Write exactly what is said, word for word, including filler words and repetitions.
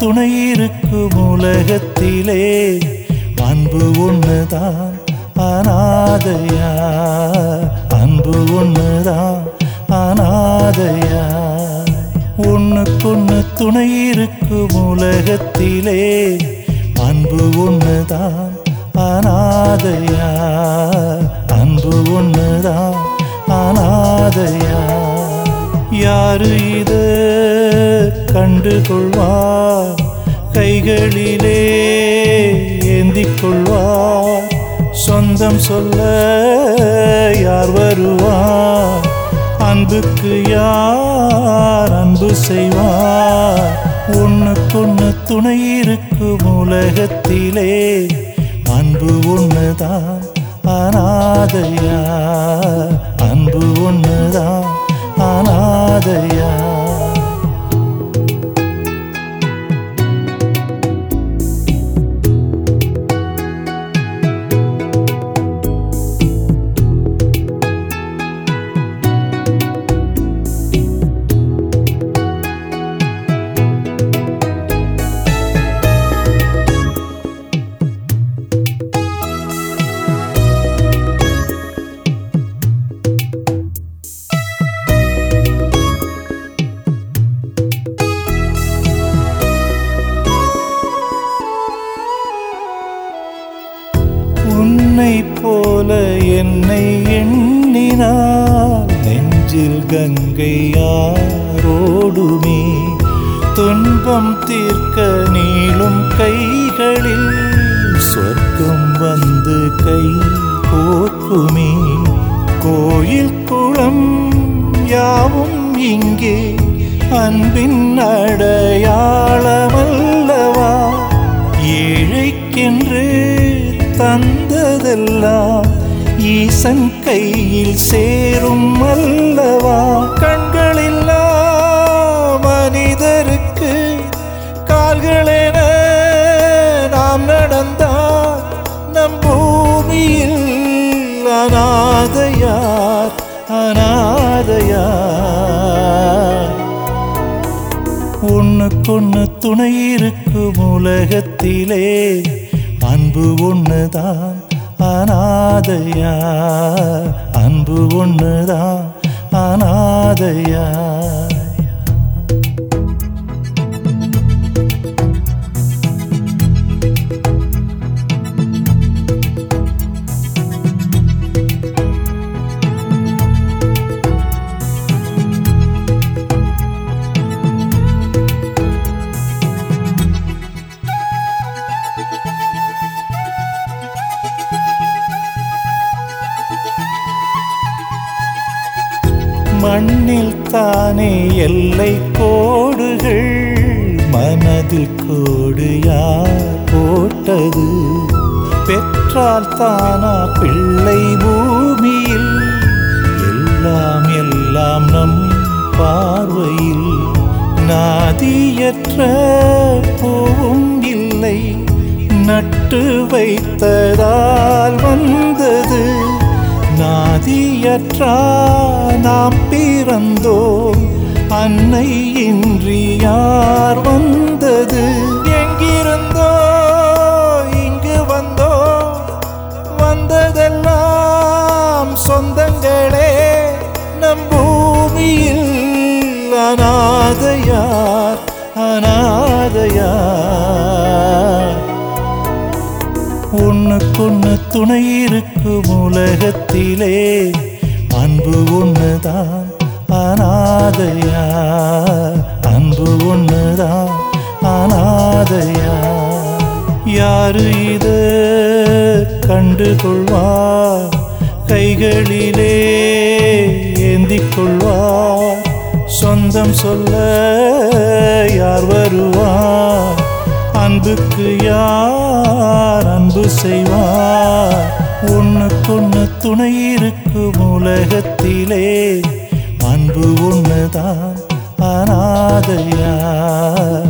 துணை இருக்கும் உலகத்திலே அன்பு ஒண்ணுதான் அநாதையா, அன்பு ஒண்ணுதான் அநாதையா. ஒண்ணுக்கொண்ணு துணை இருக்கும் உலகத்திலே அன்பு ஒண்ணுதான் அநாதையா, அன்பு ஒண்ணுதான் அநாதையா. யாரு இத கண்டுகொள்வார், கைகளிலே ஏந்திக் கொள்வார், சொந்தம் சொல்ல யார் வருவார், அன்புக்கு யார் அன்பு செய்வார். ஒண்ணுக்கொண்ணு துணை இருக்கும் உலகத்திலே அன்பு ஒண்ணுதான் அநாதையா, அன்பு ஒண்ணுதான் அநாதையா. உன்னை போல என்னை எண்ணினார், நெஞ்சில் கங்கை யாரோடுமே, துன்பம் தீர்க்க நீளும் கைகளில் சொர்க்கம் வந்து கை கோர்க்குமே. கோயில் குளம் யாவும் இங்கே அன்பின் அடையாளமல்லவா, ஏழைக்கென்று தந்ததெல்லாம் ஈசன் கையில் சேரும் அல்லவா. கண்களில்லா மனிதருக்கு கால்களென நாம் நடந்தால் நம் பூமியில் அநாதையார், அநாதையார். ஒண்ணுக்கொண்ணு துணை இருக்கும் உலகத்திலே அன்பு ஒண்ணுதான் அநாதையா, அன்பு ஒண்ணுதான் அநாதையா. மண்ணில் தானே எல்லை கோடுகள், மனதில் கோடு யார் போட்டது, பெற்றால் தானா பிள்ளை பூமியில், எல்லாம் எல்லாம் நம் பார்வையில். நாதியற்ற பூவும் இல்லை, நட்டு வைத்ததால் வந்தது, நாதியற்றா நாம் பிறந்தோம், அன்னை இன்றி யார் வந்தது. எங்கிருந்தோ இங்கு வந்தோ, வந்ததெல்லாம் சொந்தங்களே, நம் பூமியில் அநாதையார், அநாதையார். ஒண்ணுக்கொண்ணு துணை இருக்கும் உலகத்திலே அன்பு ஒண்ணுதான் அநாதையா, அன்பு ஒண்ணுதான் அநாதையா. யாரு இத கண்டுகொள்வார், கைகளிலே ஏந்திக் கொள்வார், சொந்தம் சொல்ல யார் வருவார், அன்புக்கு யார் அன்பு செய்வார். ஒண்ணுக்கொண்ணு துணை இருக்கும் உலகத்திலே அன்பு ஒண்ணுதான் அநாதையா,